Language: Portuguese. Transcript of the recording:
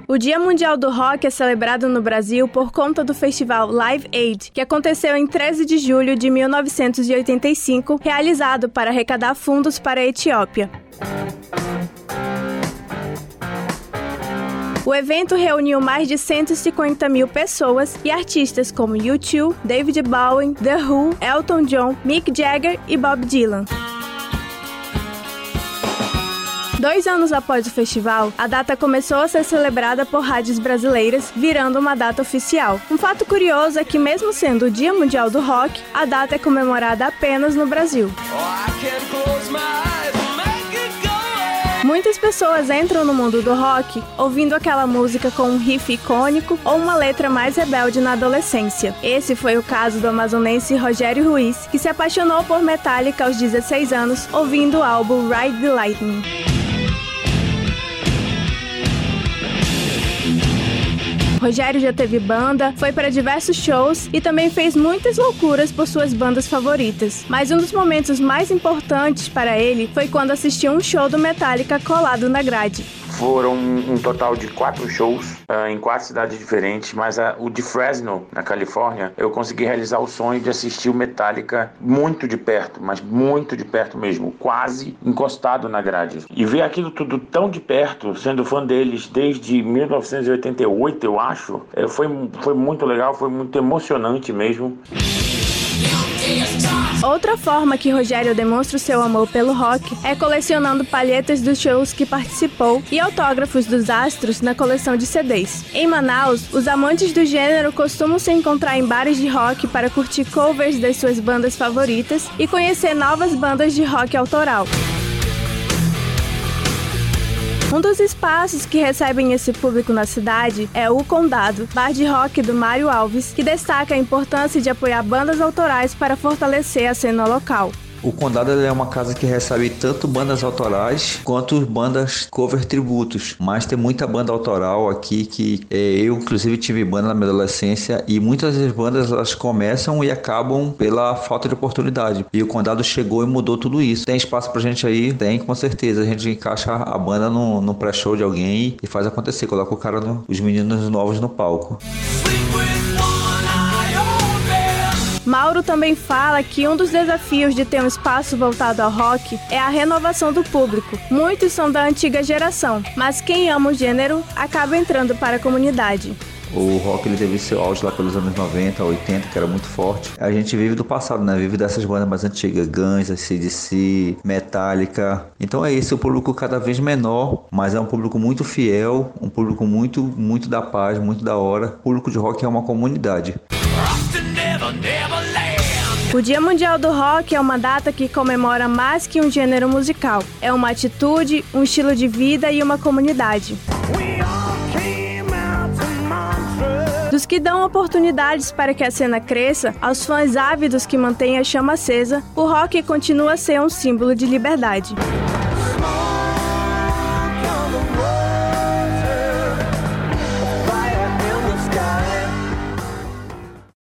O Dia Mundial do Rock é celebrado no Brasil por conta do festival Live Aid, que aconteceu em 13 de julho de 1985, realizado para arrecadar fundos para a Etiópia. O evento reuniu mais de 150 mil pessoas e artistas como U2, David Bowie, The Who, Elton John, Mick Jagger e Bob Dylan. 2 anos após o festival, a data começou a ser celebrada por rádios brasileiras, virando uma data oficial. Um fato curioso é que, mesmo sendo o Dia Mundial do Rock, a data é comemorada apenas no Brasil. Muitas pessoas entram no mundo do rock ouvindo aquela música com um riff icônico ou uma letra mais rebelde na adolescência. Esse foi o caso do amazonense Rogério Ruiz, que se apaixonou por Metallica aos 16 anos ouvindo o álbum Ride the Lightning. Rogério já teve banda, foi para diversos shows e também fez muitas loucuras por suas bandas favoritas. Mas um dos momentos mais importantes para ele foi quando assistiu um show do Metallica colado na grade. Foram um total de 4 shows em 4 cidades diferentes, mas o de Fresno, na Califórnia, eu consegui realizar o sonho de assistir o Metallica muito de perto, mas muito de perto mesmo, quase encostado na grade. E ver aquilo tudo tão de perto, sendo fã deles desde 1988, eu acho, foi muito legal, foi muito emocionante mesmo. Outra forma que Rogério demonstra o seu amor pelo rock é colecionando palhetas dos shows que participou e autógrafos dos astros na coleção de CDs. Em Manaus, os amantes do gênero costumam se encontrar em bares de rock para curtir covers das suas bandas favoritas e conhecer novas bandas de rock autoral. Um dos espaços que recebem esse público na cidade é o Condado, bar de rock do Mário Alves, que destaca a importância de apoiar bandas autorais para fortalecer a cena local. O Condado é uma casa que recebe tanto bandas autorais quanto bandas cover tributos, mas tem muita banda autoral aqui que eu inclusive tive banda na minha adolescência e muitas das bandas elas começam e acabam pela falta de oportunidade. E o Condado chegou e mudou tudo isso. Tem espaço pra gente aí? Tem, com certeza. A gente encaixa a banda no pré-show de alguém e faz acontecer, coloca o cara, os meninos novos no palco. Mauro também fala que um dos desafios de ter um espaço voltado ao rock é a renovação do público. Muitos são da antiga geração, mas quem ama o gênero acaba entrando para a comunidade. O rock ele teve seu auge lá pelos anos 90, 80, que era muito forte. A gente vive do passado, né? Vive dessas bandas mais antigas, Guns, AC/DC, Metallica. Então é isso, o público cada vez menor, mas é um público muito fiel, um público muito da paz, muito da hora. O público de rock é uma comunidade. O Dia Mundial do Rock é uma data que comemora mais que um gênero musical. É uma atitude, um estilo de vida e uma comunidade. Dos que dão oportunidades para que a cena cresça, aos fãs ávidos que mantêm a chama acesa, o rock continua a ser um símbolo de liberdade.